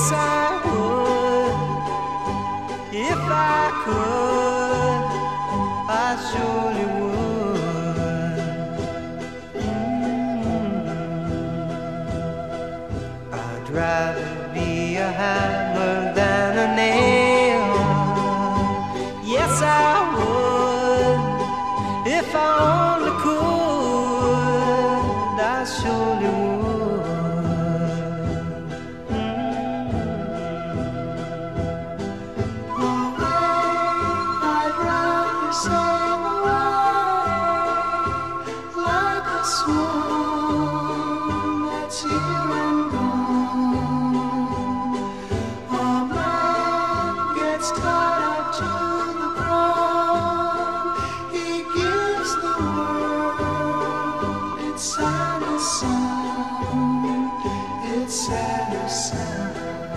Yes, I would. If I could, I surely would. I'd rather be a hammer than a nail. Yes, I would. If I only could, I surely would. I'd rather sail away like a swan that's here and gone. A man gets tied up to the ground. He gives the world its saddest sound, its saddest sound.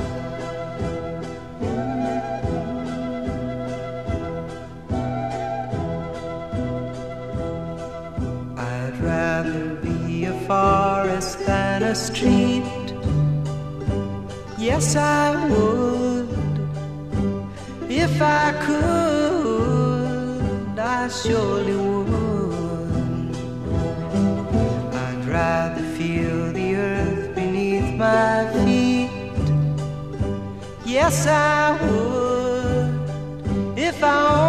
I'd rather be a forest than a street. Yes, I would. If I could, I surely would. I'd rather feel the earth beneath my feet. Yes, I would. If I